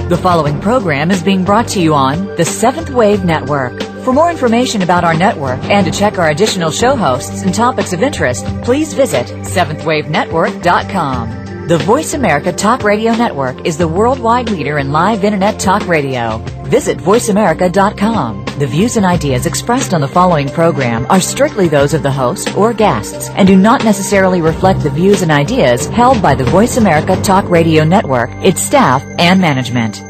The following program is being brought to you on the Seventh Wave Network. For more information about our network and to check our additional show hosts and topics of interest, please visit seventhwavenetwork.com. The Voice America Talk Radio Network is the worldwide leader in live Internet talk radio. Visit voiceamerica.com. The views and ideas expressed on the following program are strictly those of the host or guests and do not necessarily reflect the views and ideas held by the Voice America Talk Radio Network, its staff, and management.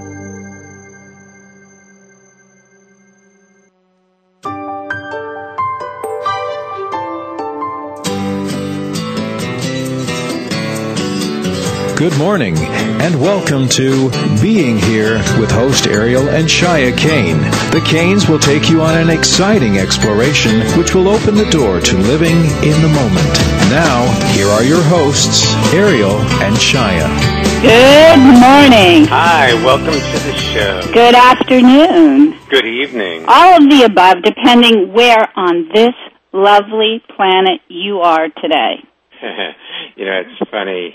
Good morning, and welcome to Being Here with host Ariel and Shia Kane. The Kanes will take you on an exciting exploration which will open the door to living in the moment. Now, here are your hosts, Ariel and Shia. Good morning. Hi, welcome to the show. Good afternoon. Good evening. All of the above, depending where on this lovely planet you are today. You know, it's funny.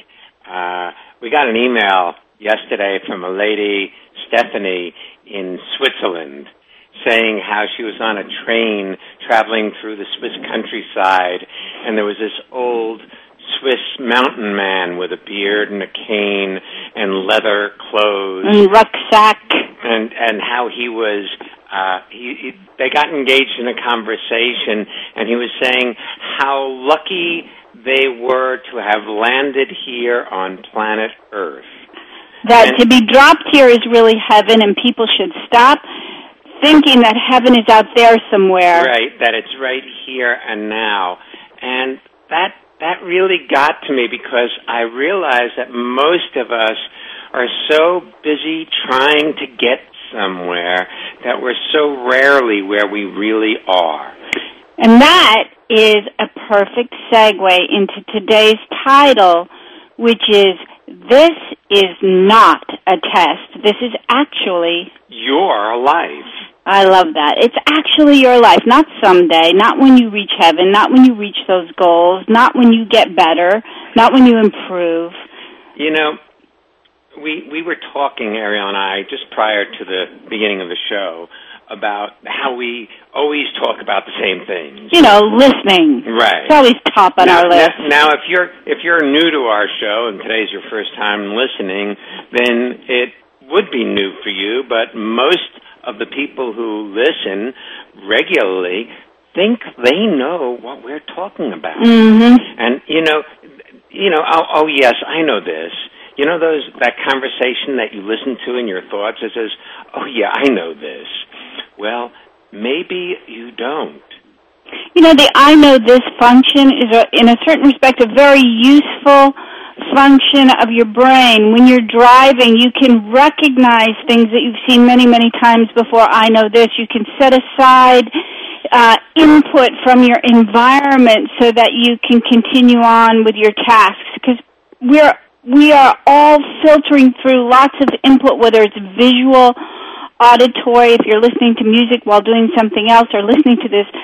We got an email yesterday from a lady, Stephanie, in Switzerland, saying how she was on a train traveling through the Swiss countryside, and there was this old Swiss mountain man with a beard and a cane and leather clothes. And rucksack. And how he was, they got engaged in a conversation, and he was saying how lucky they were to have landed here on planet Earth. That to be dropped here is really heaven, and people should stop thinking that heaven is out there somewhere. Right, that it's right here and now. And that really got to me because I realized that most of us are so busy trying to get somewhere that we're so rarely where we really are. And that is a perfect segue into today's title, which is, This is Not a Test. This is actually your life. I love that. It's actually your life, not someday, not when you reach heaven, not when you reach those goals, not when you get better, not when you improve. You know, we were talking, Ariel and I, just prior to the beginning of the show, about how we always talk about the same things. You know, listening. Right. It's always top on our list. Now, if you're new to our show and today's your first time listening, then it would be new for you, but most of the people who listen regularly think they know what we're talking about. Mm-hmm. And, you know, oh yes, I know this. You know that conversation that you listen to in your thoughts that says, oh yeah, I know this. Well, maybe you don't. You know, the I know this function is, in a certain respect, a very useful function of your brain. When you're driving, you can recognize things that you've seen many, many times before. I know this. You can set aside input from your environment so that you can continue on with your tasks, because we are all filtering through lots of input, whether it's visual, auditory, if you're listening to music while doing something else, or listening to this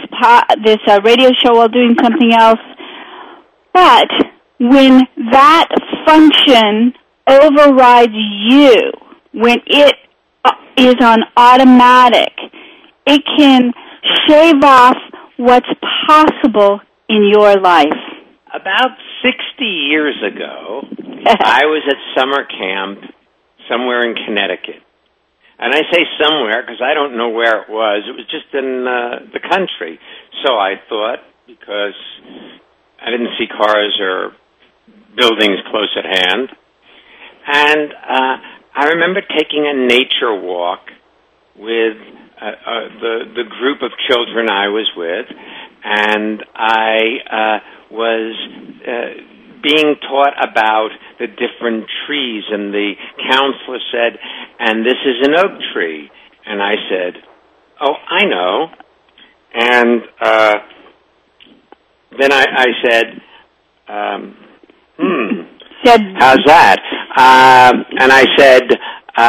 radio show while doing something else. But when that function overrides you, when it is on automatic, it can shave off what's possible in your life. About 60 years ago, I was at summer camp somewhere in Connecticut. And I say somewhere because I don't know where it was. It was just in the country. So I thought, because I didn't see cars or buildings close at hand. And I remember taking a nature walk with the group of children I was with, and I was being taught about the different trees, and the counselor said, and this is an oak tree. And I said, oh, I know. And then I said, how's that? And I said,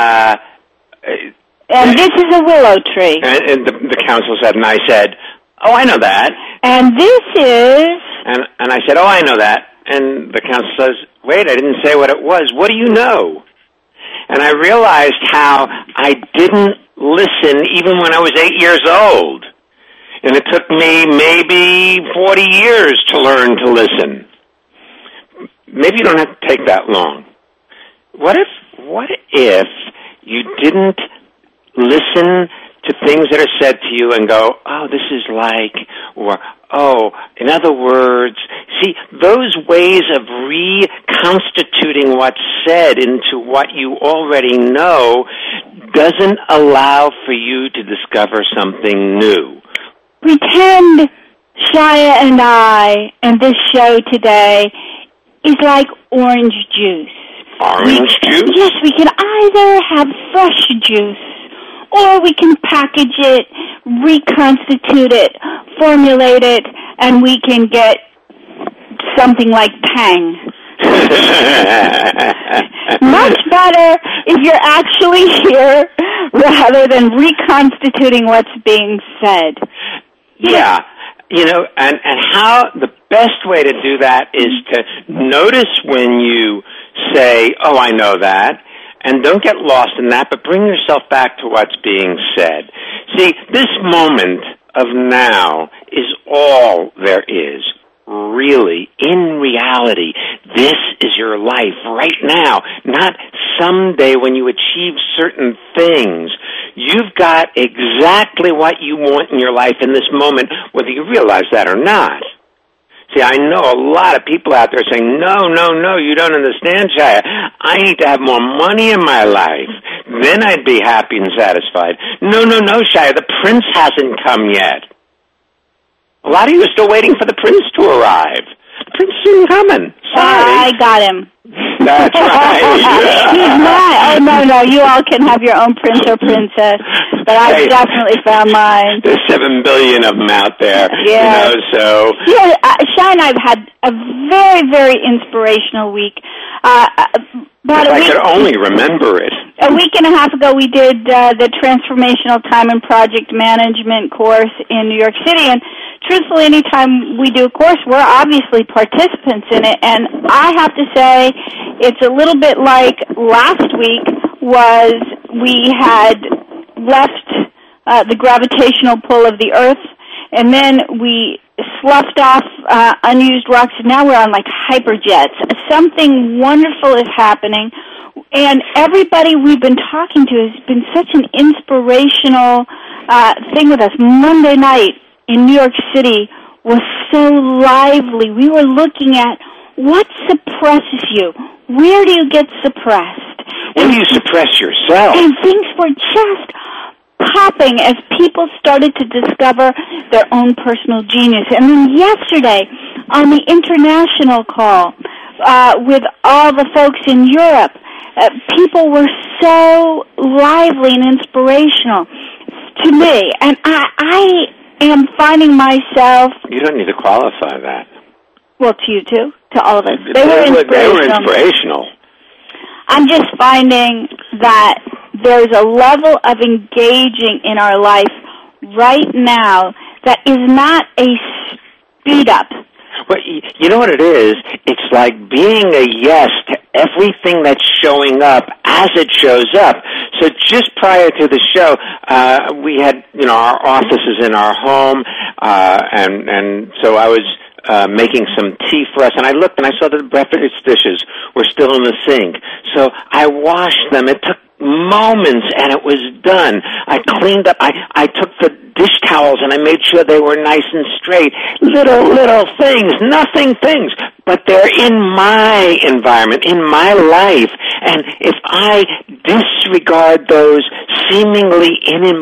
and this is a willow tree. And the counselor said, and I said, oh, I know that. And this is... And I said, oh, I know that. And the counselor says, wait, I didn't say what it was. What do you know? And I realized how I didn't listen even when I was 8 years old. And it took me maybe 40 years to learn to listen. Maybe you don't have to take that long. What if you didn't listen to things that are said to you and go, oh, this is like, or, oh, in other words, see, those ways of reconstituting what's said into what you already know doesn't allow for you to discover something new. Pretend Shia and I and this show today is like orange juice. Orange juice? Yes, we can either have fresh juice or we can package it, reconstitute it, formulate it, and we can get something like Tang. Much better if you're actually here rather than reconstituting what's being said. Yeah. You know, and how the best way to do that is to notice when you say, oh, I know that, and don't get lost in that, but bring yourself back to what's being said. See, this moment of now is all there is. Really, in reality, this is your life right now, not someday when you achieve certain things. You've got exactly what you want in your life in this moment, whether you realize that or not. See, I know a lot of people out there saying, no, you don't understand, Shia. I need to have more money in my life. Then I'd be happy and satisfied. No, Shia, the prince hasn't come yet. A lot of you are still waiting for the prince to arrive. The prince is soon coming. Sorry. I got him. That's right. He's not. Oh, no, you all can have your own prince or princess. But I've definitely found mine. There's 7 billion of them out there. Yeah. You know, so. Yeah, Shia and I have had a very, very inspirational week. I could only remember it. A week and a half ago, we did the Transformational Time and Project Management course in New York City, and truthfully, anytime we do a course, we're obviously participants in it, and I have to say, it's a little bit like last week was we had left the gravitational pull of the Earth, and then we sloughed off unused rocks, and now we're on like hyperjets. Something wonderful is happening, and everybody we've been talking to has been such an inspirational thing with us. Monday night in New York City was so lively. We were looking at what suppresses you. Where do you get suppressed? When do you suppress yourself? And things were just popping as people started to discover their own personal genius. And then yesterday, on the international call with all the folks in Europe, people were so lively and inspirational to me. And I am finding myself... You don't need to qualify that. Well, to you too, to all of us. They were inspirational. I'm just finding that there's a level of engaging in our life right now that is not a speed up. Well, you know what it is? It's like being a yes to everything that's showing up as it shows up. So just prior to the show, we had, our offices in our home, and so I was making some tea for us, and I looked and I saw that the breakfast dishes were still in the sink. So I washed them. It took moments, and it was done. I cleaned up. I took the dish towels, and I made sure they were nice and straight. Little things, nothing things, but they're in my environment, in my life. And if I disregard those seemingly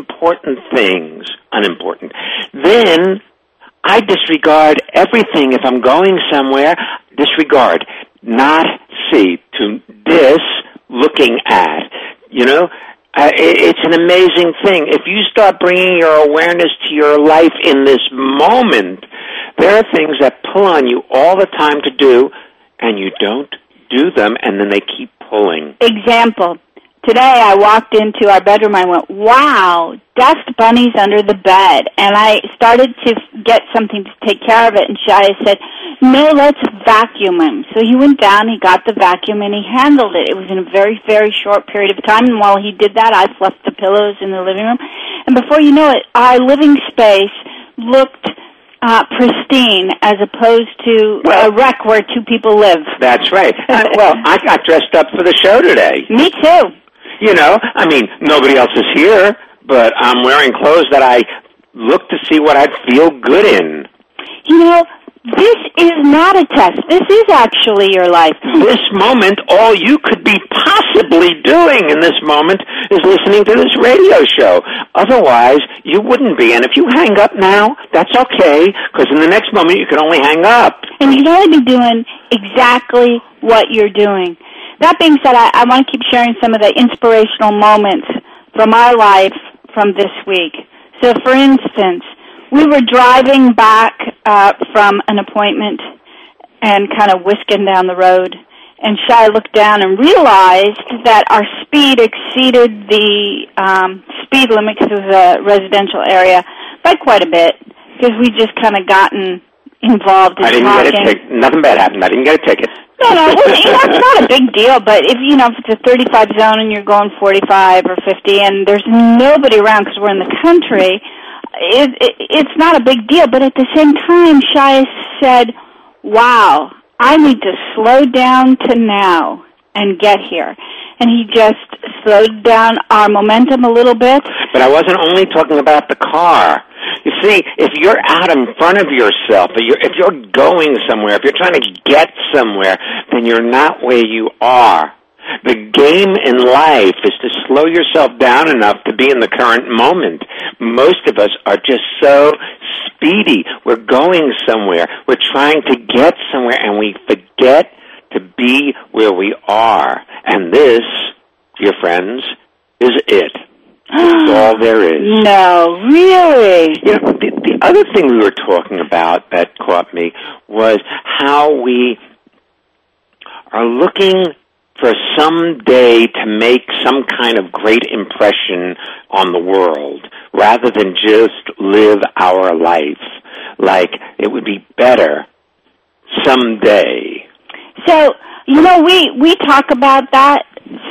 unimportant, then I disregard everything. If I'm going somewhere, disregard, not see, to looking at. It's an amazing thing. If you start bringing your awareness to your life in this moment, there are things that pull on you all the time to do, and you don't do them, and then they keep pulling. Example. Today I walked into our bedroom, I went, wow, dust bunnies under the bed. And I started to get something to take care of it, and Shia said, no, let's vacuum him. So he went down, he got the vacuum, and he handled it. It was in a very, very short period of time, and while he did that, I fluffed the pillows in the living room. And before you know it, our living space looked pristine as opposed to a wreck where two people live. That's right. Well, I got dressed up for the show today. Me too. You know, I mean, nobody else is here, but I'm wearing clothes that I look to see what I'd feel good in. You know, this is not a test. This is actually your life. This moment, all you could be possibly doing in this moment is listening to this radio show. Otherwise, you wouldn't be. And if you hang up now, that's okay, because in the next moment you can only hang up. And you can only be doing exactly what you're doing. That being said, I want to keep sharing some of the inspirational moments from our life from this week. So, for instance, we were driving back from an appointment and kind of whisking down the road, and Shai looked down and realized that our speed exceeded the speed limit, because it was a residential area, by quite a bit, because we just kind of gotten involved in I didn't talking. get a ticket. Nothing bad happened. I didn't get a ticket. No, it's not a big deal, but if it's a 35 zone and you're going 45 or 50 and there's nobody around because we're in the country, it's not a big deal. But at the same time, Shai said, wow, I need to slow down to now and get here. And he just slowed down our momentum a little bit. But I wasn't only talking about the car. You see, if you're out in front of yourself, if you're going somewhere, if you're trying to get somewhere, then you're not where you are. The game in life is to slow yourself down enough to be in the current moment. Most of us are just so speedy. We're going somewhere. We're trying to get somewhere, and we forget to be where we are. And this, dear friends, is it. That's all there is. No, really? You know, the other thing we were talking about that caught me was how we are looking for some day to make some kind of great impression on the world rather than just live our life. Like, it would be better someday. So, you know, we talk about that.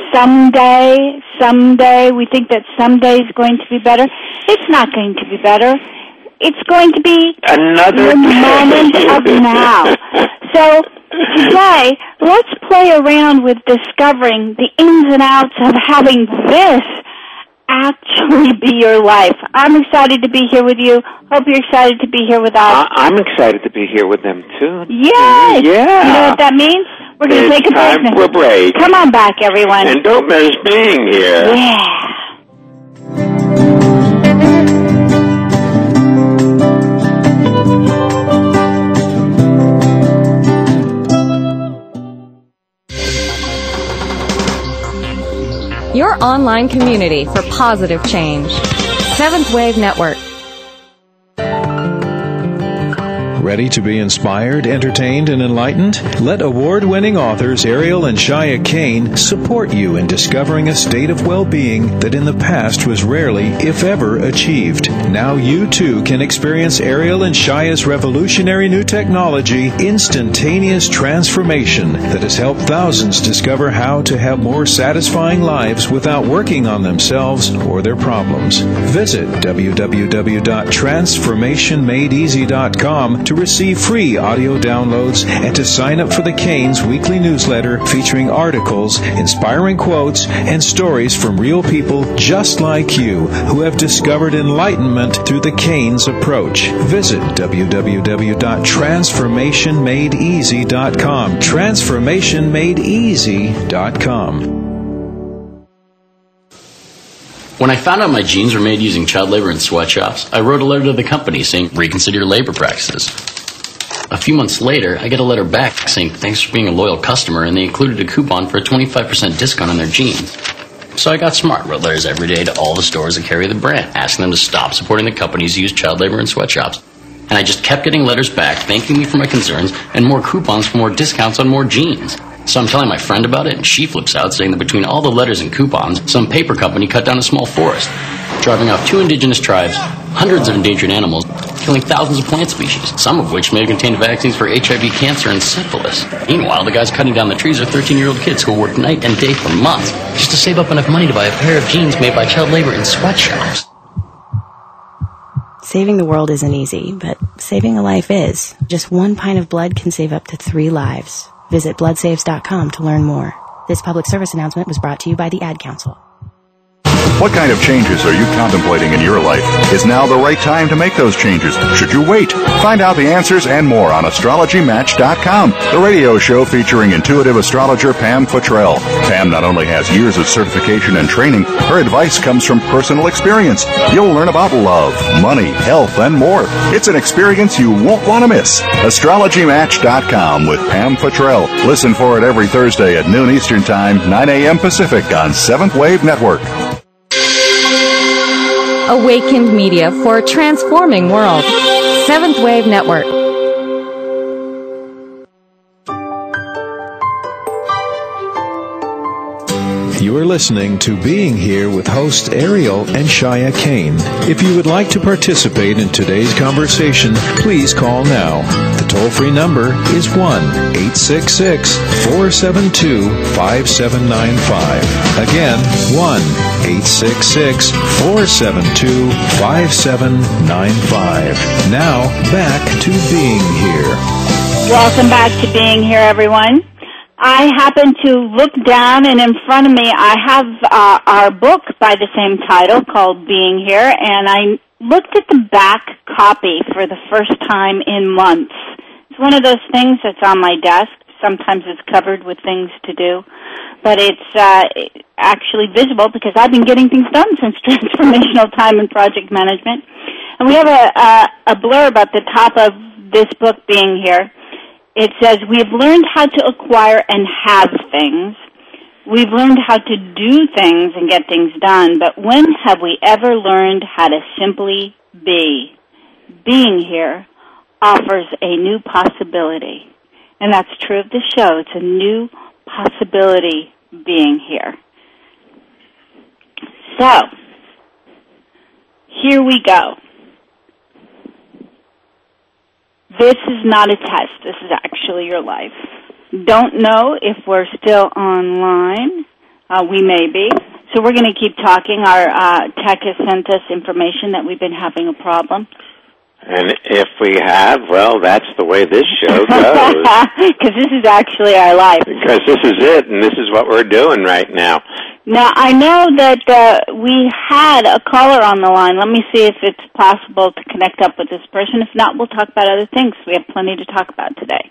Someday, we think that someday is going to be better. It's not going to be better. It's going to be another moment of now. So today, let's play around with discovering the ins and outs of having this actually be your life. I'm excited to be here with you. Hope you're excited to be here with us. I'm excited to be here with them, too. Yes! Yeah. You know what that means? We're going to take a break. It's time for a break. Come on back, everyone. And don't miss being here. Yeah. Your online community for positive change. Seventh Wave Network. Ready to be inspired, entertained, and enlightened? Let award-winning authors Ariel and Shia Kane support you in discovering a state of well-being that in the past was rarely, if ever, achieved. Now you, too, can experience Ariel and Shia's revolutionary new technology, Instantaneous Transformation, that has helped thousands discover how to have more satisfying lives without working on themselves or their problems. Visit www.transformationmadeeasy.com to receive free audio downloads and to sign up for the Canes weekly newsletter featuring articles, inspiring quotes, and stories from real people just like you who have discovered enlightenment through the Canes approach. Visit www.transformationmadeeasy.com. Transformationmadeeasy.com. When I found out my jeans were made using child labor in sweatshops, I wrote a letter to the company saying, reconsider your labor practices. A few months later, I get a letter back saying, thanks for being a loyal customer, and they included a coupon for a 25% discount on their jeans. So I got smart, wrote letters every day to all the stores that carry the brand, asking them to stop supporting the companies who use child labor in sweatshops. And I just kept getting letters back, thanking me for my concerns, and more coupons for more discounts on more jeans. So I'm telling my friend about it, and she flips out, saying that between all the letters and coupons, some paper company cut down a small forest, driving off 2 indigenous tribes, hundreds of endangered animals, killing thousands of plant species, some of which may contain vaccines for HIV, cancer, and syphilis. Meanwhile, the guys cutting down the trees are 13-year-old kids who work night and day for months just to save up enough money to buy a pair of jeans made by child labor in sweatshops. Saving the world isn't easy, but saving a life is. Just 1 pint of blood can save up to 3 lives. Visit bloodsaves.com to learn more. This public service announcement was brought to you by the Ad Council. What kind of changes are you contemplating in your life? Is now the right time to make those changes? Should you wait? Find out the answers and more on AstrologyMatch.com, the radio show featuring intuitive astrologer Pam Futrell. Pam not only has years of certification and training, her advice comes from personal experience. You'll learn about love, money, health, and more. It's an experience you won't want to miss. AstrologyMatch.com with Pam Futrell. Listen for it every Thursday at noon Eastern Time, 9 a.m. Pacific on 7th Wave Network. Awakened media for a transforming world. 7th Wave Network. You are listening to Being Here with host Ariel and Shia Kane. If you would like to participate in today's conversation, please call now. The toll-free number is 1-866-472-5795. Again, 1-866-472-5795. Now, back to Being Here. Welcome back to Being Here, everyone. I happen to look down, and in front of me I have our book by the same title called Being Here, and I looked at the back copy for the first time in months. It's one of those things that's on my desk. Sometimes it's covered with things to do, but it's actually visible because I've been getting things done since Transformational Time and Project Management. And we have a blurb at the top of this book, Being Here. It says, we've learned how to acquire and have things. We've learned how to do things and get things done, but when have we ever learned how to simply be? Being here offers a new possibility. And that's true of the show. It's a new possibility being here. So, here we go. This is not a test. This is actually your life. Don't know if we're still online. We may be. So we're going to keep talking. Our tech has sent us information that we've been having a problem. And if we have, well, that's the way this show goes. Because this is actually our life. Because this is it, and this is what we're doing right now. Now, I know that we had a caller on the line. Let me see if it's possible to connect up with this person. If not, we'll talk about other things. We have plenty to talk about today.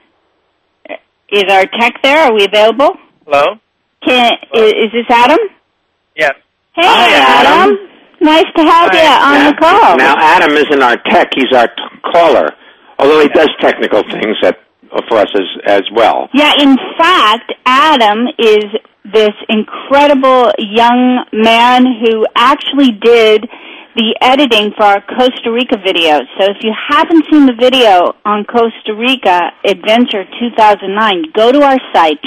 Is our tech there? Are we available? Hello? Is this Adam? Yes. Hey, hi, Adam. Nice to have you on the call. Now, Adam isn't our tech. He's our caller, although he does technical things for us as well. Yeah, in fact, Adam is this incredible young man who actually did the editing for our Costa Rica videos. So if you haven't seen the video on Costa Rica Adventure 2009, go to our site,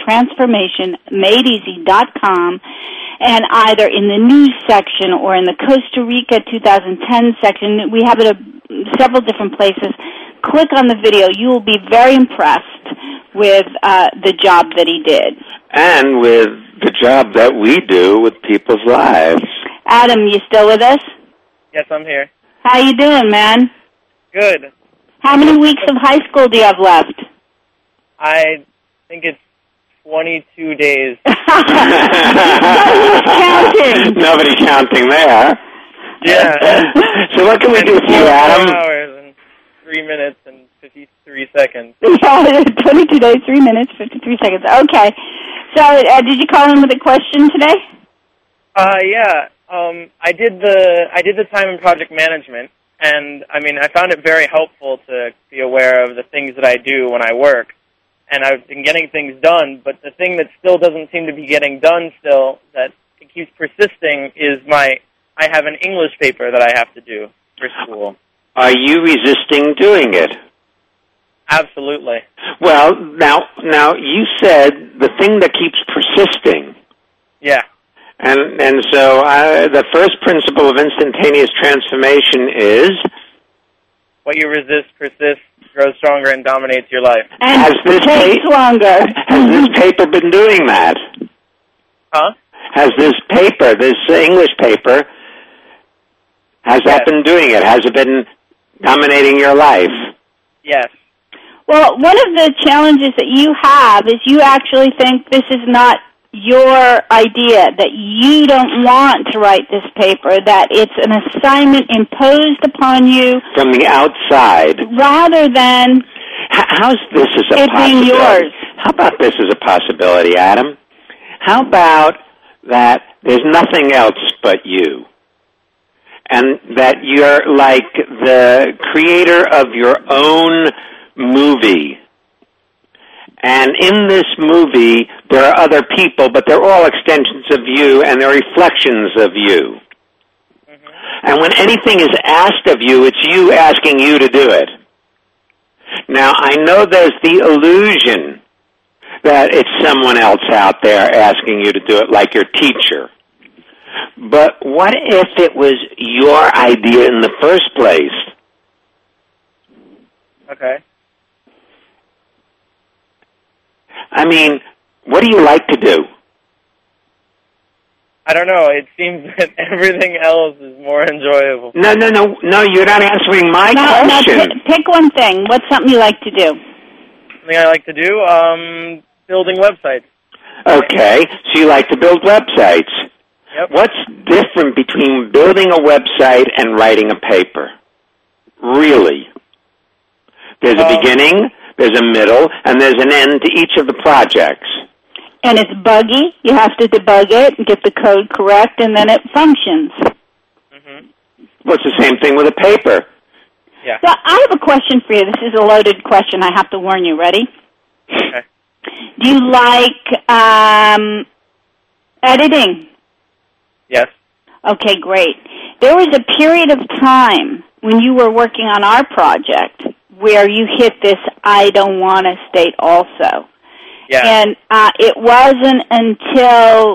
transformationmadeeasy.com, and either in the news section or in the Costa Rica 2010 section, we have it at several different places. Click on the video. You will be very impressed with the job that he did. And with the job that we do with people's lives. Adam, you still with us? Yes, I'm here. How you doing, man? Good. How many weeks of high school do you have left? I think it's 22 days. Nobody's counting. Nobody counting there. Yeah. So what can we do for you, Adam? 4 hours and 3 minutes and 53 seconds. Yeah, 22 days, 3 minutes, 53 seconds. Okay. So, did you call in with a question today? Yeah. I did the time and project management, and I mean, I found it very helpful to be aware of the things that I do when I work, and I've been getting things done. But the thing that still doesn't seem to be getting done still, that it keeps persisting, is I have an English paper that I have to do for school. Are you resisting doing it? Absolutely. Well, now you said the thing that keeps persisting. Yeah. And so the first principle of instantaneous transformation is... What you resist persists, grows stronger, and dominates your life. And takes longer. Has this paper been doing that? Huh? Has this paper, this English paper, has that been doing it? Has it been dominating your life? Yes. Well, one of the challenges that you have is you actually think this is not your idea, that you don't want to write this paper, that it's an assignment imposed upon you from the outside, rather than how's this as a it being yours. How about this as a possibility, Adam? How about that there's nothing else but you, and that you're like the creator of your own movie? And in this movie, there are other people, but they're all extensions of you, and they're reflections of you. Mm-hmm. And when anything is asked of you, it's you asking you to do it. Now, I know there's the illusion that it's someone else out there asking you to do it, like your teacher. But what if it was your idea in the first place? Okay. I mean, what do you like to do? I don't know. It seems that everything else is more enjoyable. No, you're not answering my question. No, pick one thing. What's something you like to do? Something I like to do? Building websites. Okay, so you like to build websites. Yep. What's different between building a website and writing a paper? Really? There's a beginning, there's a middle, and there's an end to each of the projects. And it's buggy. You have to debug it and get the code correct, and then it functions. Mm-hmm. Well, it's the same thing with a paper. Yeah. So I have a question for you. This is a loaded question. I have to warn you. Ready? Okay. Do you like editing? Yes. Okay, great. There was a period of time when you were working on our project where you hit this I don't want to state also. Yeah. And it wasn't until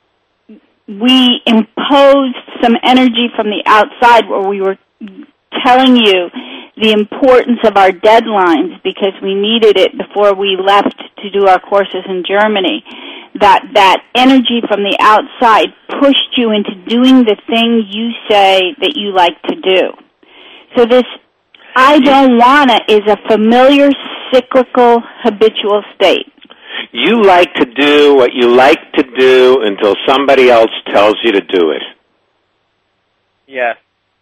we imposed some energy from the outside where we were telling you the importance of our deadlines because we needed it before we left to do our courses in Germany, that energy from the outside pushed you into doing the thing you say that you like to do. So this I don't wanna is a familiar, cyclical, habitual state. You like to do what you like to do until somebody else tells you to do it. Yeah.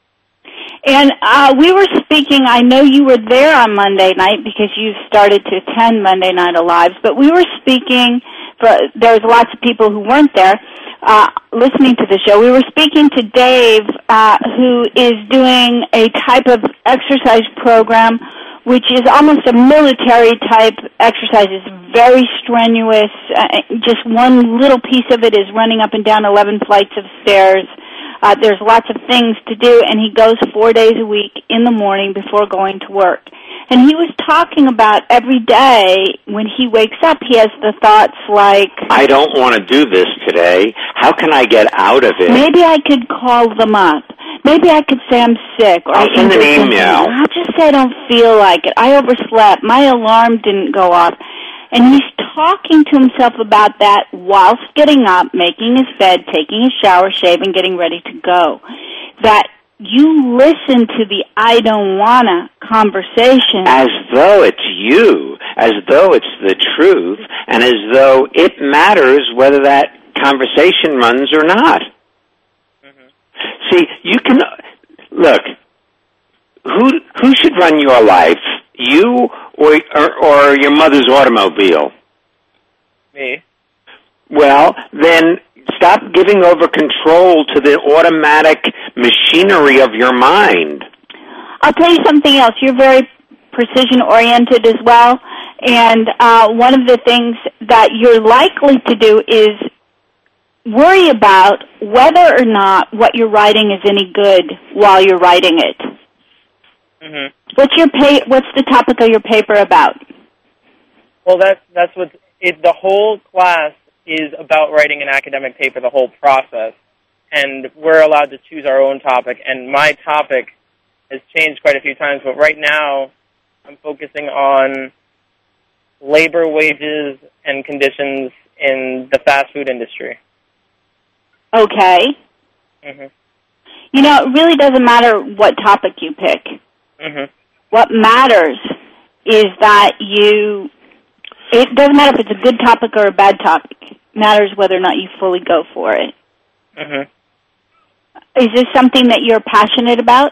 And we were speaking, I know you were there on Monday night because you started to attend Monday Night Alive, but we were speaking, there was lots of people who weren't there listening to the show. We were speaking to Dave, who is doing a type of exercise program which is almost a military-type exercise. It's very strenuous. Just one little piece of it is running up and down 11 flights of stairs. There's lots of things to do, and he goes 4 days a week in the morning before going to work. And he was talking about every day when he wakes up, he has the thoughts like, I don't want to do this today. How can I get out of it? Maybe I could call them up. Maybe I could say I'm sick. Or I'll send an email. I'll just say I don't feel like it. I overslept. My alarm didn't go off. And he's talking to himself about that whilst getting up, making his bed, taking his shower, shaving, getting ready to go. That you listen to the I don't wanna conversation. As though it's you, as though it's the truth, and as though it matters whether that conversation runs or not. Mm-hmm. See, you can, look, who should run your life? You or your mother's automobile? Me. Well, then stop giving over control to the automatic machinery of your mind. I'll tell you something else. You're very precision-oriented as well, and one of the things that you're likely to do is worry about whether or not what you're writing is any good while you're writing it. Mm-hmm. What's the topic of your paper about? Well, that's what the whole class is about writing an academic paper, the whole process. And we're allowed to choose our own topic. And my topic has changed quite a few times, but right now I'm focusing on labor, wages, and conditions in the fast food industry. Okay. Mm-hmm. You know, it really doesn't matter what topic you pick. Mm-hmm. What matters is that it doesn't matter if it's a good topic or a bad topic. It matters whether or not you fully go for it. Mm-hmm. Is this something that you're passionate about?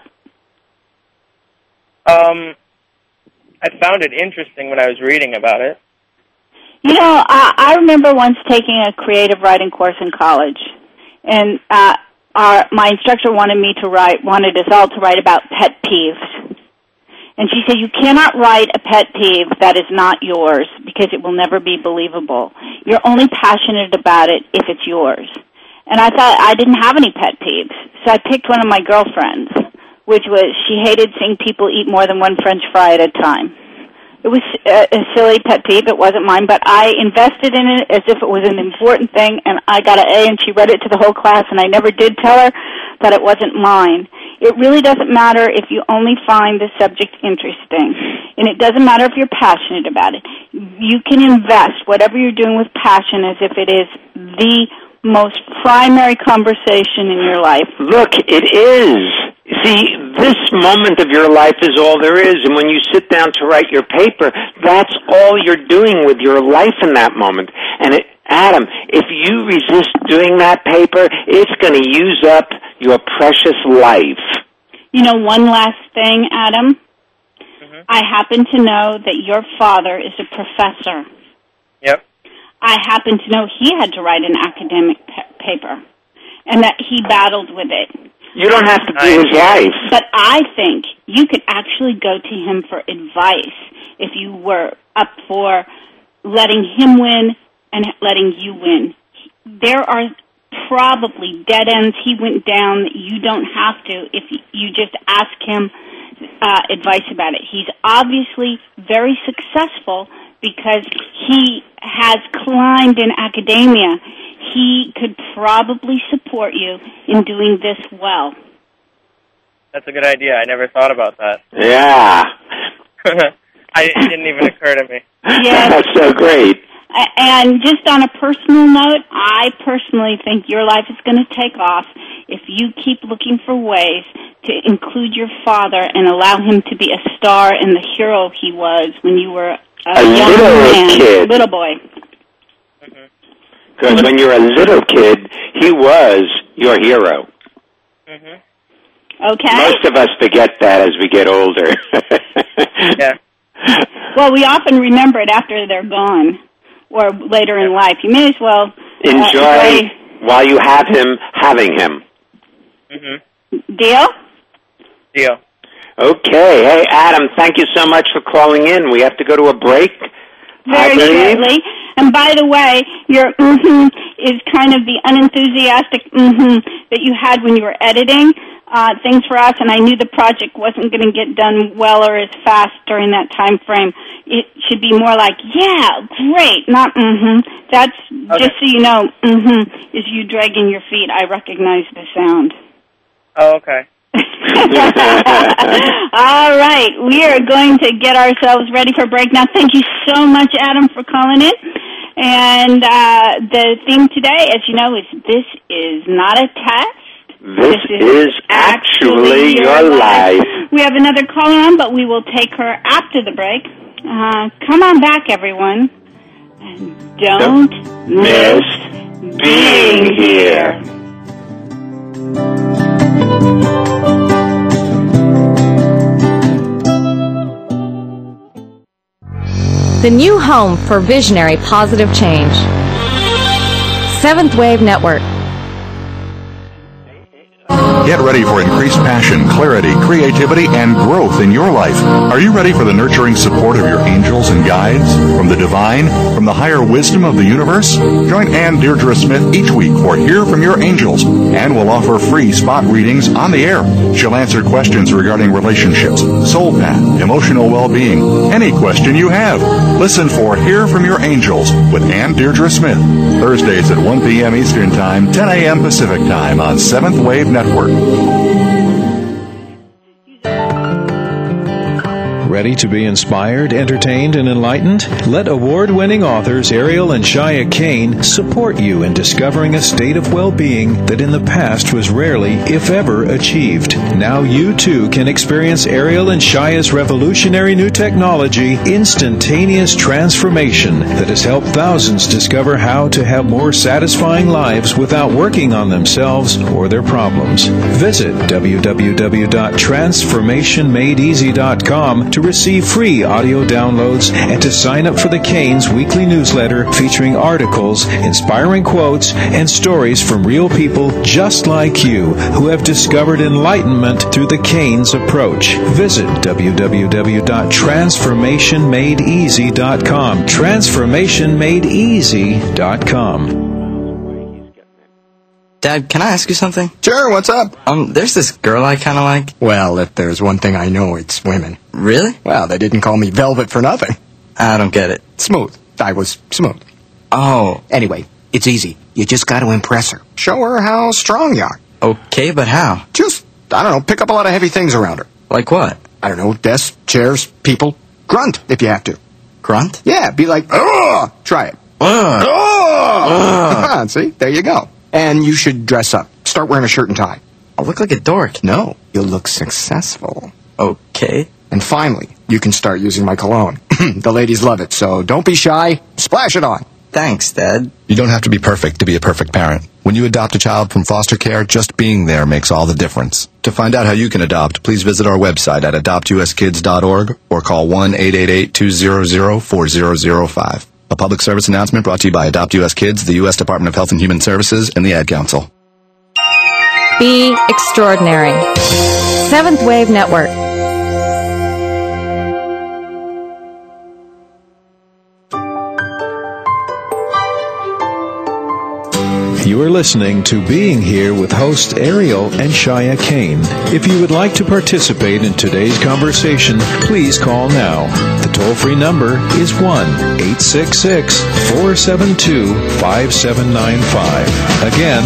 I found it interesting when I was reading about it. You know, I remember once taking a creative writing course in college, and my instructor wanted us all to write about pet peeves. And she said, you cannot write a pet peeve that is not yours because it will never be believable. You're only passionate about it if it's yours. And I thought I didn't have any pet peeves, so I picked one of my girlfriends, which was she hated seeing people eat more than one French fry at a time. It was a silly pet peeve. It wasn't mine, but I invested in it as if it was an important thing, and I got an A, and she read it to the whole class, and I never did tell her that it wasn't mine. It really doesn't matter if you only find the subject interesting, and it doesn't matter if you're passionate about it. You can invest whatever you're doing with passion as if it is the most primary conversation in your life. Look, it is. See, this moment of your life is all there is, and when you sit down to write your paper, that's all you're doing with your life in that moment. And Adam, if you resist doing that paper, it's going to use up your precious life. You know, one last thing, Adam. Mm-hmm. I happen to know that your father is a professor. Yep. I happen to know he had to write an academic paper, and that he battled with it. You don't have to do his life. But I think you could actually go to him for advice if you were up for letting him win and letting you win. There are probably dead ends he went down that you don't have to if you just ask him advice about it. He's obviously very successful because he has climbed in academia. He could probably support you in doing this well. That's a good idea. I never thought about that. Yeah. It didn't even occur to me. Yes. That's so great. And just on a personal note, I personally think your life is going to take off if you keep looking for ways to include your father and allow him to be a star and the hero he was when you were a young man, kid. Little boy. Because when you're a little kid, he was your hero. Mm-hmm. Okay. Most of us forget that as we get older. Yeah. Well, we often remember it after they're gone or later in life. You may as well enjoy while you have him having him. Mm-hmm. Deal? Deal. Okay. Hey, Adam, thank you so much for calling in. We have to go to a break. Very shortly. And by the way, your is kind of the unenthusiastic that you had when you were editing things for us, and I knew the project wasn't going to get done well or as fast during that time frame. It should be more like, yeah, great, not That's, okay. Just so you know, is you dragging your feet. I recognize the sound. Oh, okay. All right, we are going to get ourselves ready for break now. Thank you so much, Adam, for calling in. And the theme today, as you know, is This Is Not a Test. This is actually your life. We have another caller on, but we will take her after the break. Come on back, everyone. And don't miss being here. The new home for visionary positive change. Seventh Wave Network. Get ready for increased passion, clarity, creativity, and growth in your life. Are you ready for the nurturing support of your angels and guides? From the divine, from the higher wisdom of the universe? Join Ann Deirdre Smith each week for Hear From Your Angels, and will offer free spot readings on the air. She'll answer questions regarding relationships, soul path, emotional well-being, any question you have. Listen for Hear From Your Angels with Ann Deirdre Smith, Thursdays at 1 p.m. Eastern Time, 10 a.m. Pacific Time on 7th Wave Network. Ready to be inspired, entertained, and enlightened? Let award-winning authors Ariel and Shia Kane support you in discovering a state of well-being that in the past was rarely, if ever, achieved. Now you, too, can experience Ariel and Shia's revolutionary new technology, Instantaneous Transformation, that has helped thousands discover how to have more satisfying lives without working on themselves or their problems. Visit www.transformationmadeeasy.com to receive free audio downloads and to sign up for the Canes weekly newsletter featuring articles, inspiring quotes, and stories from real people just like you who have discovered enlightenment through the Canes approach. Visit www.transformationmadeeasy.com. Transformationmadeeasy.com. Dad, can I ask you something? Sure, what's up? There's this girl I kind of like. Well, if there's one thing I know, it's women. Really? Well, they didn't call me Velvet for nothing. I don't get it. Smooth. I was smooth. Oh. Anyway, it's easy. You just got to impress her. Show her how strong you are. Okay, but how? Just, I don't know, pick up a lot of heavy things around her. Like what? I don't know, desks, chairs, people. Grunt, if you have to. Grunt? Yeah, be like, ugh! Try it. Ugh. Ugh! See, there you go. And you should dress up. Start wearing a shirt and tie. I'll look like a dork. No, you'll look successful. Okay. And finally, you can start using my cologne. The ladies love it, so don't be shy. Splash it on. Thanks, Dad. You don't have to be perfect to be a perfect parent. When you adopt a child from foster care, just being there makes all the difference. To find out how you can adopt, please visit our website at adoptuskids.org or call 1-888-200-4005. A public service announcement brought to you by Adopt U.S. Kids, the U.S. Department of Health and Human Services, and the Ad Council. Be extraordinary. Seventh Wave Network. You are listening to Being Here with hosts Ariel and Shia Kane. If you would like to participate in today's conversation, please call now. The toll-free number is 1-866-472-5795. Again,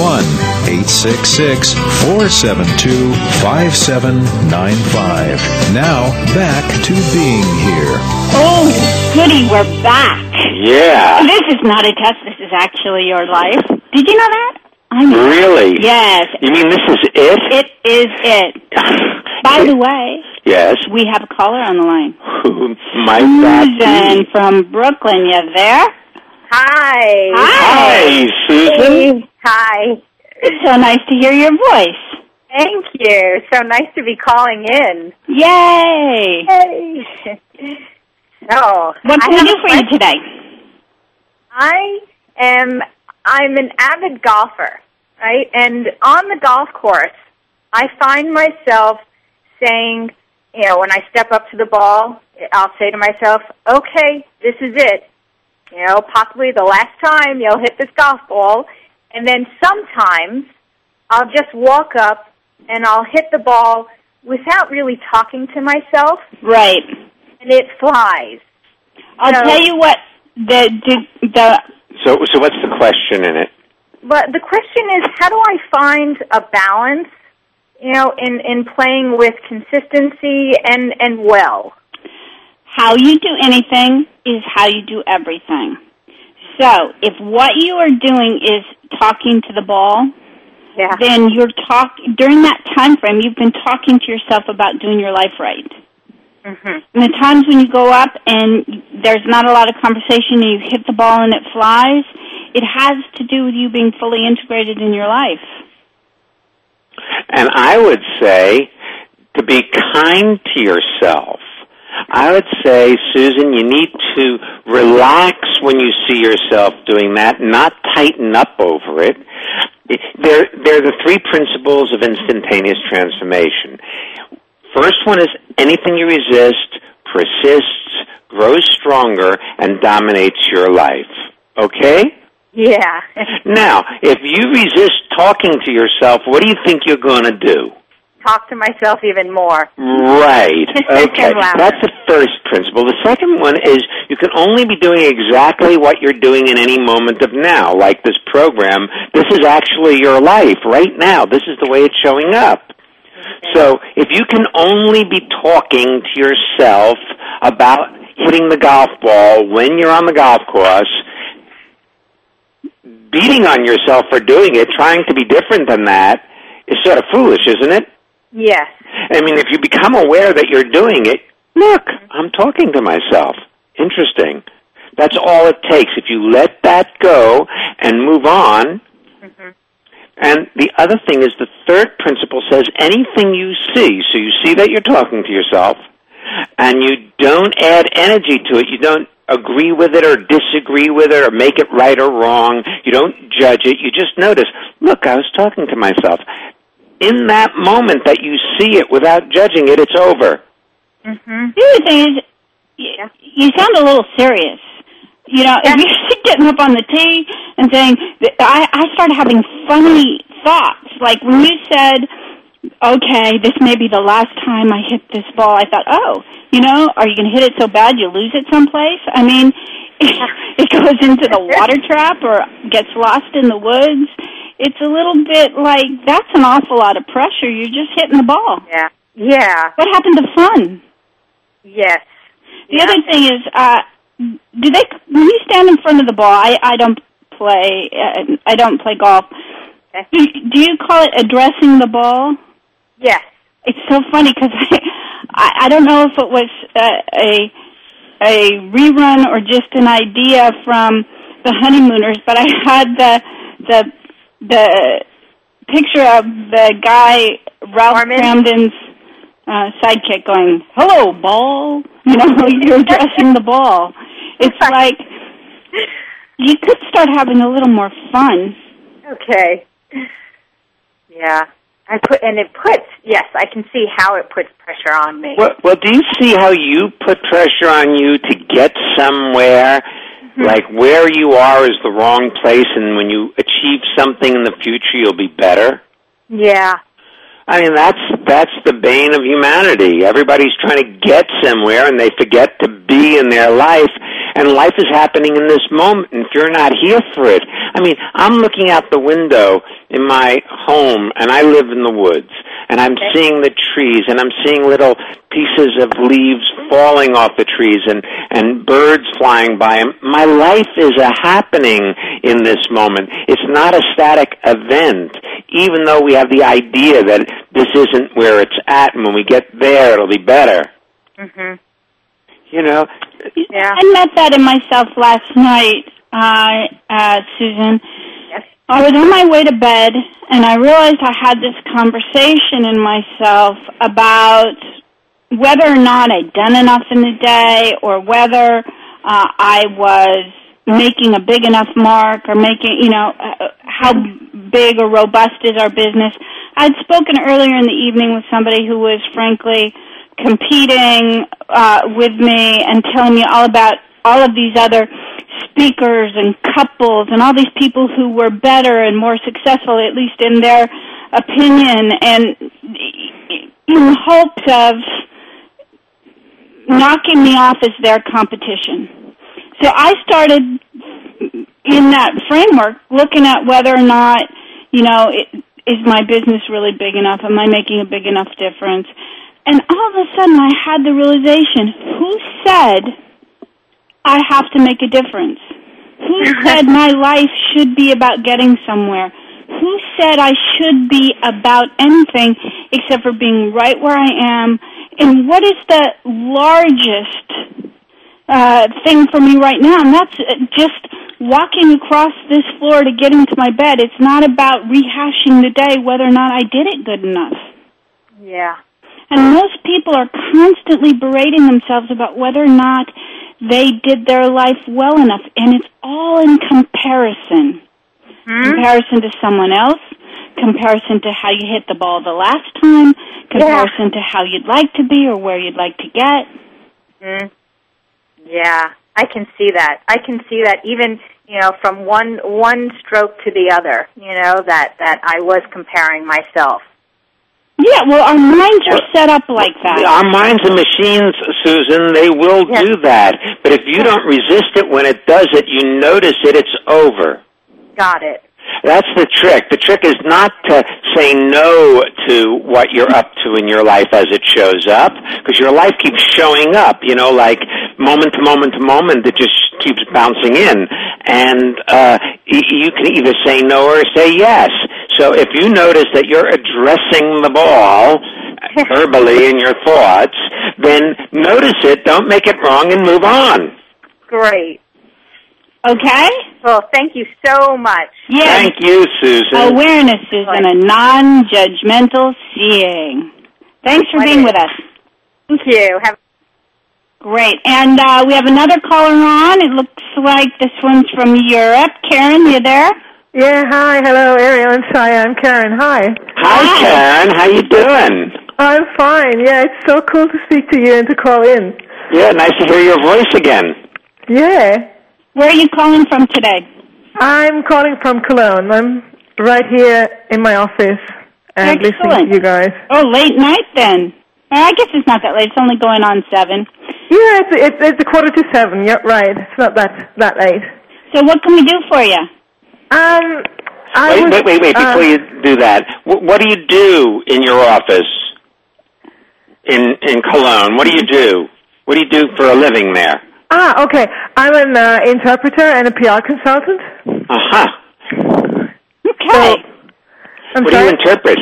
1-866-472-5795. Now, back to Being Here. Oh, goody, we're back. Yeah. This is not a test. This is actually your life. Did you know that? I know. Really? Yes. You mean this is it? It is it. By the way, yes. We have a caller on the line. Who might that be? Susan from Brooklyn. You there? Hi. Hi, Susan. Hi. It's so nice to hear your voice. Thank you. So nice to be calling in. Yay. Hey. So, what can we do for you today? I'm an avid golfer, right? And on the golf course, I find myself saying, when I step up to the ball, I'll say to myself, okay, this is it. Possibly the last time you'll hit this golf ball. And then sometimes I'll just walk up and I'll hit the ball without really talking to myself. Right. And it flies. I'll tell you what, So what's the question in it? But the question is, how do I find a balance, in playing with consistency and well? How you do anything is how you do everything. So if what you are doing is talking to the ball, then during that time frame, you've been talking to yourself about doing your life right. Mm-hmm. And the times when you go up and there's not a lot of conversation and you hit the ball and it flies, it has to do with you being fully integrated in your life. And I would say to be kind to yourself. I would say, Susan, you need to relax when you see yourself doing that, not tighten up over it. They're the three principles of instantaneous transformation. First one is anything you resist persists, grows stronger, and dominates your life. Okay? Yeah. Now, if you resist talking to yourself, what do you think you're going to do? Talk to myself even more. Right. Okay. That's the first principle. The second one is you can only be doing exactly what you're doing in any moment of now, like this program. This is actually your life right now. This is the way it's showing up. So if you can only be talking to yourself about hitting the golf ball when you're on the golf course, beating on yourself for doing it, trying to be different than that, is sort of foolish, isn't it? Yes. I mean, if you become aware that you're doing it, look, I'm talking to myself. Interesting. That's all it takes. If you let that go and move on. Mm-hmm. And the other thing is the third principle says anything you see, so you see that you're talking to yourself, and you don't add energy to it, you don't agree with it or disagree with it or make it right or wrong, you don't judge it, you just notice, look, I was talking to myself. In that moment that you see it without judging it, it's over. Mm-hmm. The other thing is, you sound a little serious. You know, if you're getting up on the tee and saying, I started having funny thoughts. Like when you said, okay, this may be the last time I hit this ball, I thought, oh, you know, are you going to hit it so bad you lose it someplace? I mean, it goes into the water trap or gets lost in the woods. It's a little bit like, that's an awful lot of pressure. You're just hitting the ball. Yeah. Yeah. What happened to fun? Yes. The other thing is, when you stand in front of the ball, I don't play golf. Okay. Do you call it addressing the ball? Yes. It's so funny because I don't know if it was a rerun or just an idea from The Honeymooners, but I had the picture of the guy, Ralph Cramden's sidekick going, hello, ball. You know, you're addressing the ball. It's like you could start having a little more fun. Okay. Yeah. I can see how it puts pressure on me. Well, do you see how you put pressure on you to get somewhere? Mm-hmm. Like where you are is the wrong place, and when you achieve something in the future, you'll be better? Yeah. I mean, that's the bane of humanity. Everybody's trying to get somewhere, and they forget to be in their life, and life is happening in this moment, and if you're not here for it. I mean, I'm looking out the window in my home, and I live in the woods, and I'm seeing the trees, and I'm seeing little pieces of leaves falling off the trees and birds flying by. My life is a happening in this moment. It's not a static event, even though we have the idea that this isn't where it's at, and when we get there, it'll be better. Mm-hmm. You know? Yeah. I met that in myself last night, Susan. Yes. I was on my way to bed, and I realized I had this conversation in myself about whether or not I'd done enough in the day, or whether I was making a big enough mark, or making, you know, how big or robust is our business. I'd spoken earlier in the evening with somebody who was frankly competing with me and telling me all about all of these other speakers and couples and all these people who were better and more successful, at least in their opinion, and in hopes of knocking me off as their competition. So I started in that framework looking at whether or not, you know, is my business really big enough? Am I making a big enough difference? And all of a sudden I had the realization, who said I have to make a difference? Who said my life should be about getting somewhere? Who said I should be about anything except for being right where I am? And what is the largest thing for me right now? And that's just walking across this floor to get into my bed. It's not about rehashing the day, whether or not I did it good enough. Yeah. And most people are constantly berating themselves about whether or not they did their life well enough, and it's all in comparison. comparison to someone else, comparison to how you hit the ball the last time, comparison to how you'd like to be or where you'd like to get. Yeah, I can see that. I can see that even, from one stroke to the other, that I was comparing myself. Yeah, well, our minds are set up like that. Our minds are machines, Susan. They will do that. But if you don't resist it when it does it, you notice it, it's over. Got it. That's the trick. The trick is not to say no to what you're up to in your life as it shows up, because your life keeps showing up, like moment to moment to moment, it just keeps bouncing in. And you can either say no or say yes. So if you notice that you're addressing the ball verbally in your thoughts, then notice it, don't make it wrong, and move on. Great. Okay? Well, thank you so much. Yes. Thank you, Susan. Awareness, Susan, a non-judgmental seeing. Thanks for being with us. Thank you. Great. And we have another caller on. It looks like this one's from Europe. Karen, you there? Yeah, hi. Hello, Ariel and Shia. I'm Karen. Hi. Hi, Karen. How you doing? I'm fine. Yeah, it's so cool to speak to you and to call in. Yeah, nice to hear your voice again. Yeah. Where are you calling from today? I'm calling from Cologne. I'm right here in my office and listening to you guys. Oh, late night then. I guess it's not that late. It's only going on 7. Yeah, it's 6:45. Yep, right. It's not that late. So what can we do for you? Wait. Before you do that, what do you do in your office in Cologne? What do you do? What do you do for a living there? Okay. I'm an interpreter and a PR consultant. Uh-huh. Okay. So, what do you interpret?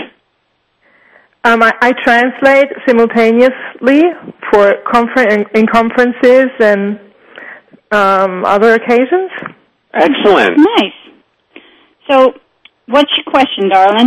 I translate simultaneously for in conferences and other occasions. Excellent. Nice. So, what's your question, darling?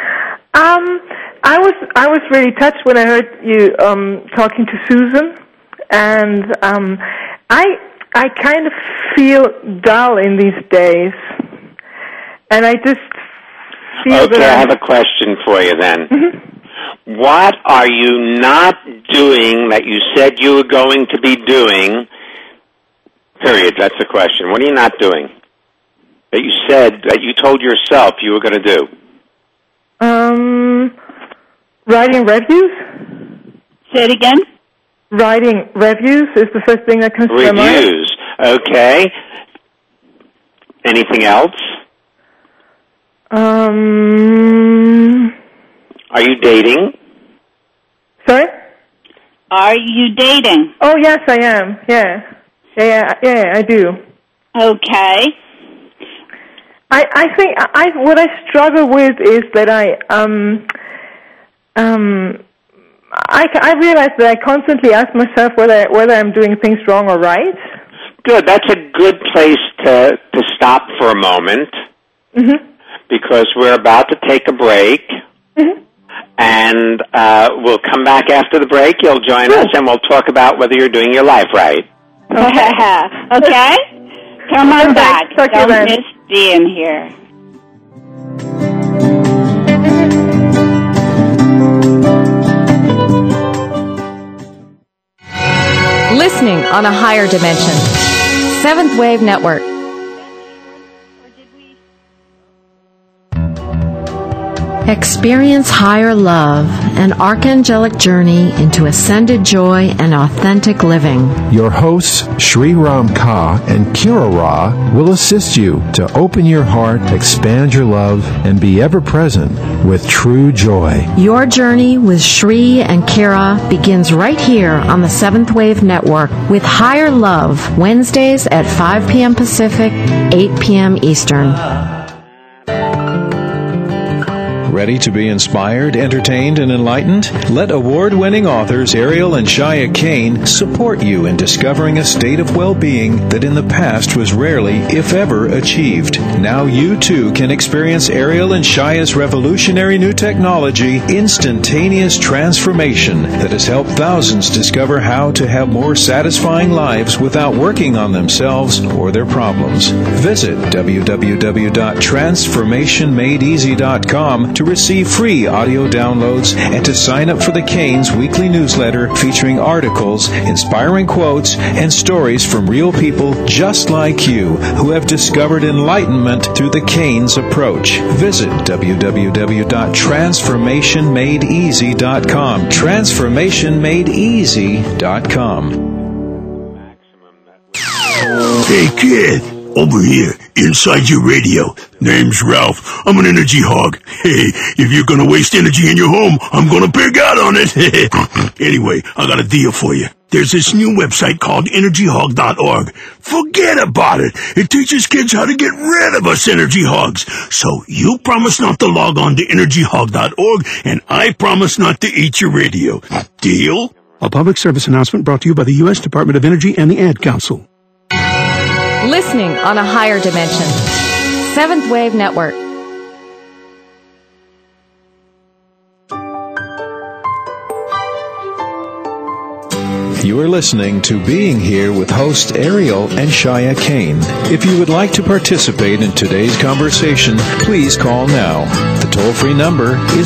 I was really touched when I heard you talking to Susan, and I kind of feel dull in these days, and I just feel Okay, I have a question for you then. Mm-hmm. What are you not doing that you said you were going to be doing? Period. That's the question. What are you not doing that you said, that you told yourself you were going to do? Writing reviews. Say it again. Writing reviews is the first thing that comes to my mind. Reviews. Okay. Anything else? Are you dating? Sorry? Are you dating? Oh, yes, I am. Yeah, I do. Okay. I think what I struggle with is that I realize that I constantly ask myself whether I'm doing things wrong or right. Good. That's a good place to stop for a moment. Mm-hmm. Because we're about to take a break. Mm-hmm. And we'll come back after the break. You'll join us, and we'll talk about whether you're doing your life right. Okay? Come on back. Don't miss being here. Listening on a higher dimension. Seventh Wave Network. Experience higher love, an archangelic journey into ascended joy and authentic living. Your hosts, Sri Ram Ka and Kira Ra, will assist you to open your heart, expand your love, and be ever present with true joy. Your journey with Sri and Kira begins right here on the Seventh Wave Network with Higher Love, Wednesdays at 5 p.m. Pacific, 8 p.m. Eastern. Ready to be inspired, entertained, and enlightened? Let award-winning authors Ariel and Shia Kane support you in discovering a state of well-being that in the past was rarely, if ever, achieved. Now you too can experience Ariel and Shia's revolutionary new technology, Instantaneous Transformation, that has helped thousands discover how to have more satisfying lives without working on themselves or their problems. Visit www.transformationmadeeasy.com to receive free audio downloads and to sign up for the Canes weekly newsletter featuring articles, inspiring quotes, and stories from real people just like you who have discovered enlightenment through the Canes approach. Visit www.transformationmadeeasy.com. Transformationmadeeasy.com. Hey kid, over here, inside your radio. Name's Ralph. I'm an energy hog. Hey, if you're gonna waste energy in your home, I'm gonna pig out on it. Anyway, I got a deal for you. There's this new website called energyhog.org. Forget about it. It teaches kids how to get rid of us energy hogs. So you promise not to log on to energyhog.org, and I promise not to eat your radio. Deal? A public service announcement brought to you by the U.S. Department of Energy and the Ad Council. Listening on a higher dimension. Seventh Wave Network. You are listening to Being Here with host Ariel and Shia Kane. If you would like to participate in today's conversation, please call now. The toll-free number is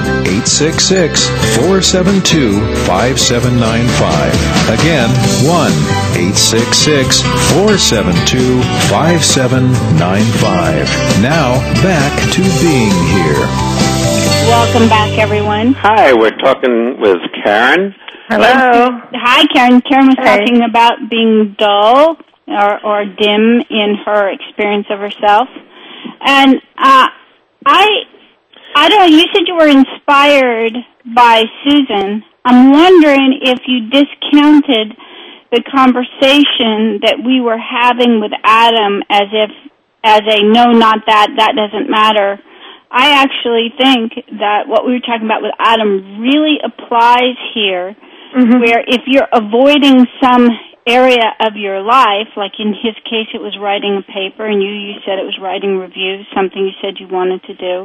1-866-472-5795. Again, 1-866-472-5795. Now, back to Being Here. Welcome back, everyone. Hi, we're talking with Karen. Hello. Hi, Karen. Karen was talking about being dull or dim in her experience of herself. And I don't know, you said you were inspired by Susan. I'm wondering if you discounted the conversation that we were having with Adam as a no, not that doesn't matter. I actually think that what we were talking about with Adam really applies here. Mm-hmm. Where if you're avoiding some area of your life, like in his case it was writing a paper, and you said it was writing reviews, something you said you wanted to do,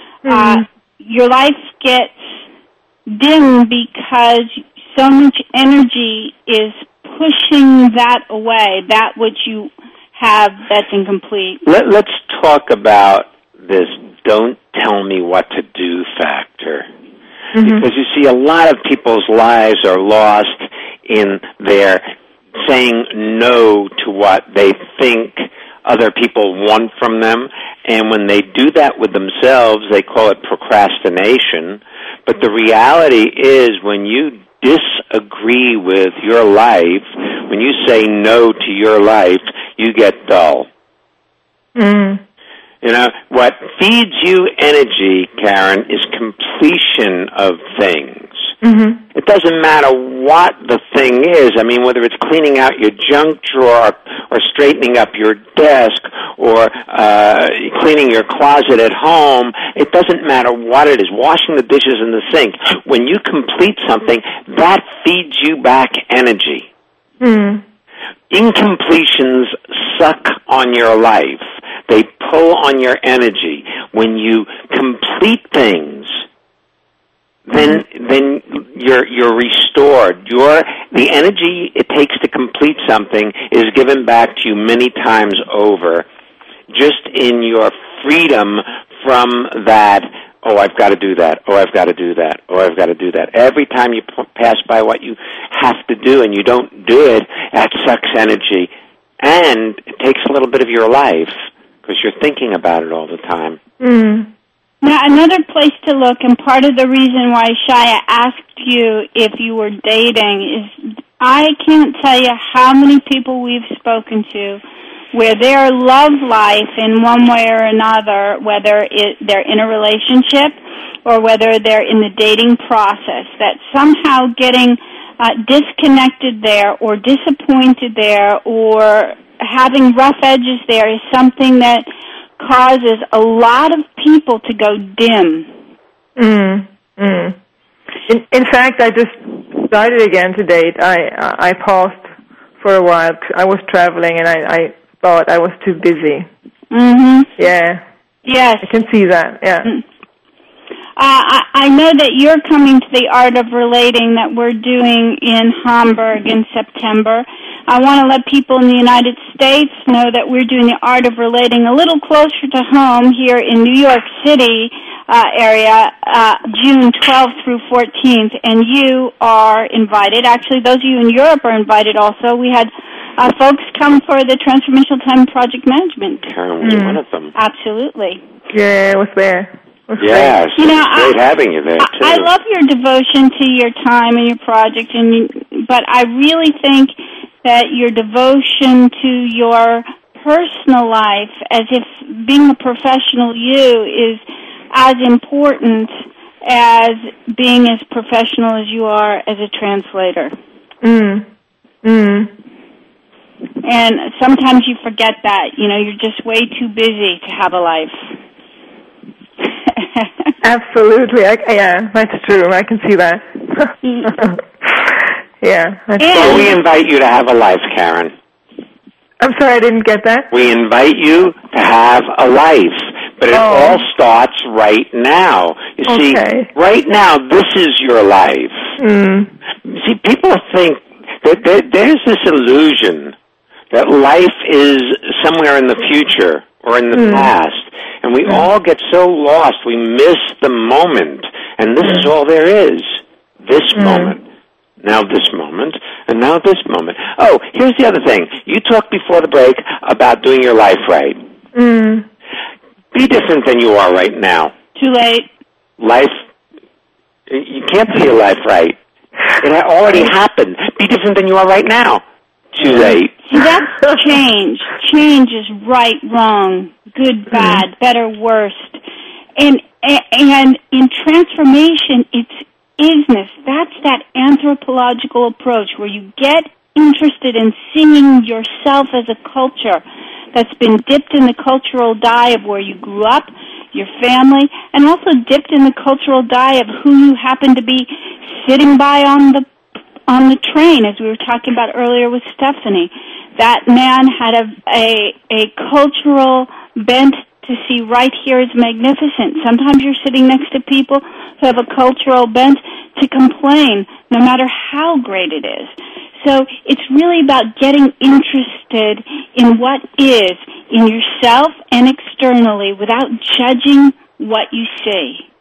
your life gets dim because so much energy is pushing that away, that which you have that's incomplete. Let's talk about this don't tell me what to do factor. Mm-hmm. Because you see, a lot of people's lives are lost in their saying no to what they think other people want from them. And when they do that with themselves, they call it procrastination. But the reality is when you disagree with your life, when you say no to your life, you get dull. Mm. You know, what feeds you energy, Karen, is completion of things. Mm-hmm. It doesn't matter what the thing is. I mean, whether it's cleaning out your junk drawer or straightening up your desk or cleaning your closet at home, it doesn't matter what it is. Washing the dishes in the sink. When you complete something, that feeds you back energy. Mm. Incompletions suck on your life. They pull on your energy. When you complete things, then you're restored. The energy it takes to complete something is given back to you many times over, just in your freedom from that. Oh, I've got to do that. Oh, I've got to do that. Oh, I've got to do that. Every time you pass by what you have to do and you don't do it, that sucks energy, and it takes a little bit of your life. Because you're thinking about it all the time. Mm. Now, another place to look, and part of the reason why Shia asked you if you were dating is I can't tell you how many people we've spoken to where their love life in one way or another, whether they're in a relationship or whether they're in the dating process, that somehow getting disconnected there or disappointed there or having rough edges there is something that causes a lot of people to go dim. In fact, I just started again to date. I paused for a while. I was traveling, and I thought I was too busy. Mm-hmm. Yeah. Yes. I can see that, yeah. I know that you're coming to the Art of Relating that we're doing in Hamburg in September. I want to let people in the United States know that we're doing the Art of Relating a little closer to home here in New York City area, June 12th through 14th, and you are invited. Actually, those of you in Europe are invited also. We had folks come for the Transformational Time Project Management. Karen was one of them. Absolutely. Yeah, I was there. Yes, it's great having you there, too. I love your devotion to your time and your project, but I really think that your devotion to your personal life, as if being a professional you is as important as being as professional as you are as a translator. And sometimes you forget that. You're just way too busy to have a life. Absolutely. Yeah, that's true. I can see that. Yeah. So we invite you to have a life, Karen. I'm sorry, I didn't get that. We invite you to have a life, but it all starts right now. You see, right now, this is your life. See, people think that there's this illusion that life is somewhere in the future or in the past. And we all get so lost, we miss the moment. And this is all there is. This moment. Now this moment. And now this moment. Oh, here's the other thing. You talked before the break about doing your life right. Be different than you are right now. Too late. Life, you can't do your life right. It already happened. Be different than you are right now. Too late. See, that's change. Change is right, wrong, good, bad, better, worst. And in transformation, it's isness. That's that anthropological approach where you get interested in seeing yourself as a culture that's been dipped in the cultural dye of where you grew up, your family, and also dipped in the cultural dye of who you happen to be sitting by on the train, as we were talking about earlier with Stephanie. That man had a cultural bent to see right here is magnificent. Sometimes you're sitting next to people who have a cultural bent to complain, no matter how great it is. So it's really about getting interested in what is in yourself and externally without judging what you see.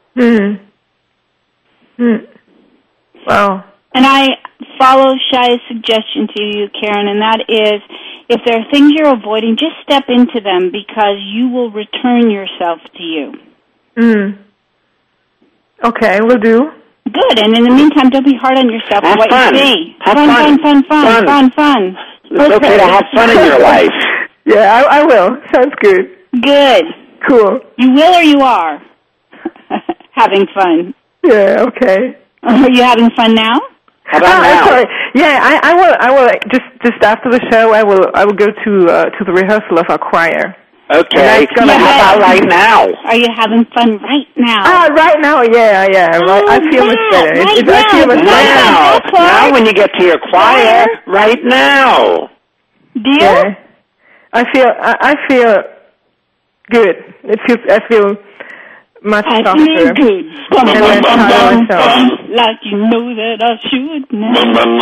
Wow. And I follow Shaya's suggestion to you, Karen, and that is, if there are things you're avoiding, just step into them because you will return yourself to you. Okay, will do. Good, and in the meantime, don't be hard on yourself for what you see. Fun. It's okay to have fun in your life. Yeah, I will. Sounds good. Good. Cool. You will or you are having fun? Yeah, okay. Are you having fun now? How about now? Sorry. Yeah, I will just after the show I will go to the rehearsal of our choir. Okay. How about right now? Are you having fun right now? Right now, yeah. I feel much better. I feel much better. Now when you get to your choir, right now. Deal? Yeah. I feel good. I feel much softer. I feel good. Like you know that I should now.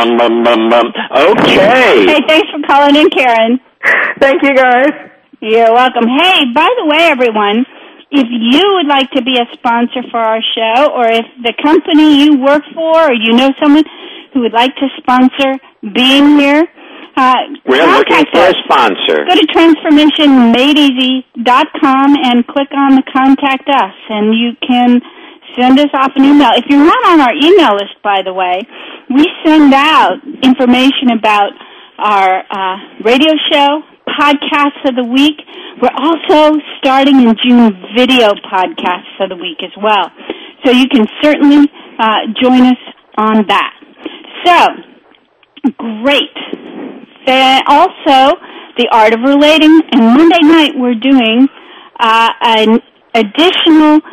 Okay. Hey, thanks for calling in, Karen. Thank you, guys. You're welcome. Hey, by the way, everyone, if you would like to be a sponsor for our show, or if the company you work for, or you know someone who would like to sponsor being here, we're looking for a sponsor. Go to transformationmadeeasy.com and click on the Contact Us, and you can send us off an email. If you're not on our email list, by the way, we send out information about our radio show, podcasts of the week. We're also starting in June video podcasts of the week as well. So you can certainly join us on that. So, great. Also, The Art of Relating, and Monday night we're doing an additional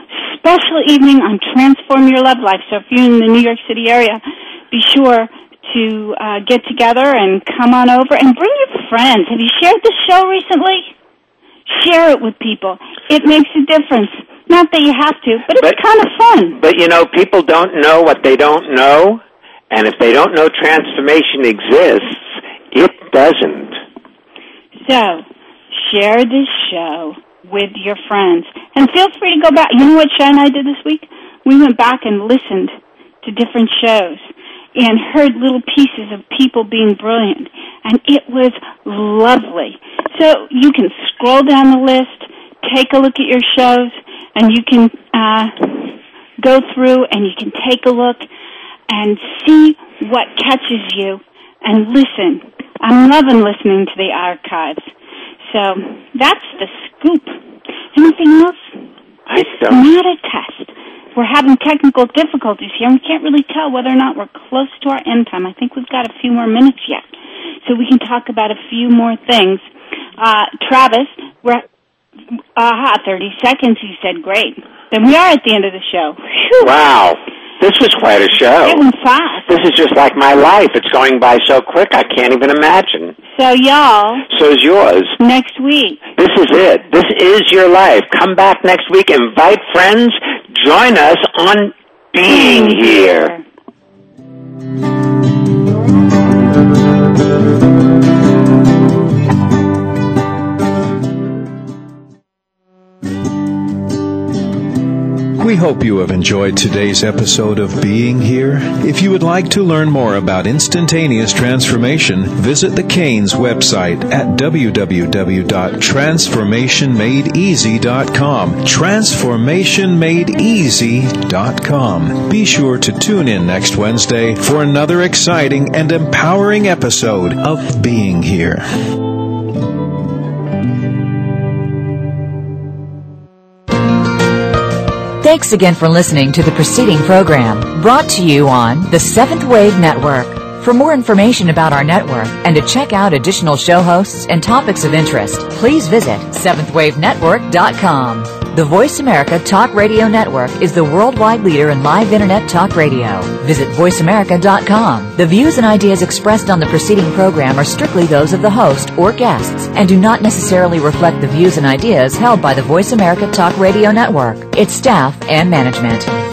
special evening on Transform Your Love Life. So if you're in the New York City area, be sure to get together and come on over and bring your friends. Have you shared this show recently? Share it with people. It makes a difference. Not that you have to, but it's kind of fun. But, people don't know what they don't know, and if they don't know transformation exists, it doesn't. So, share this show with your friends. And feel free to go back. You know what Shay and I did this week? We went back and listened to different shows and heard little pieces of people being brilliant. And it was lovely. So you can scroll down the list, take a look at your shows, and you can go through and you can take a look and see what catches you and listen. I'm loving listening to the archives. So that's the scoop. Anything else? It's not a test. We're having technical difficulties here, and we can't really tell whether or not we're close to our end time. I think we've got a few more minutes yet, so we can talk about a few more things. Travis, we're 30 seconds, you said. Great. Then we are at the end of the show. Whew. Wow. This was quite a show. It went fast. This is just like my life. It's going by so quick, I can't even imagine. So, y'all. So's yours. Next week. This is it. This is your life. Come back next week. Invite friends. Join us on Being Here. We hope you have enjoyed today's episode of Being Here. If you would like to learn more about instantaneous transformation, visit the Canes website at www.transformationmadeeasy.com. Transformationmadeeasy.com. Be sure to tune in next Wednesday for another exciting and empowering episode of Being Here. Thanks again for listening to the preceding program, brought to you on the Seventh Wave Network. For more information about our network and to check out additional show hosts and topics of interest, please visit seventhwavenetwork.com. The Voice America Talk Radio Network is the worldwide leader in live Internet talk radio. Visit voiceamerica.com. The views and ideas expressed on the preceding program are strictly those of the host or guests and do not necessarily reflect the views and ideas held by the Voice America Talk Radio Network, its staff, and management.